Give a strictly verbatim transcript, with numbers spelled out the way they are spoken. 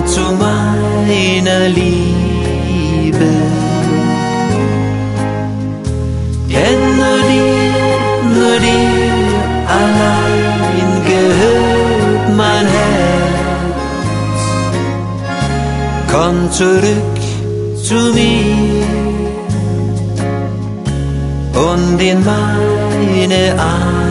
zu meiner Liebe. Denn nur dir, nur dir allein gehört mein Herz. Komm zurück zu mir und in meine Arme.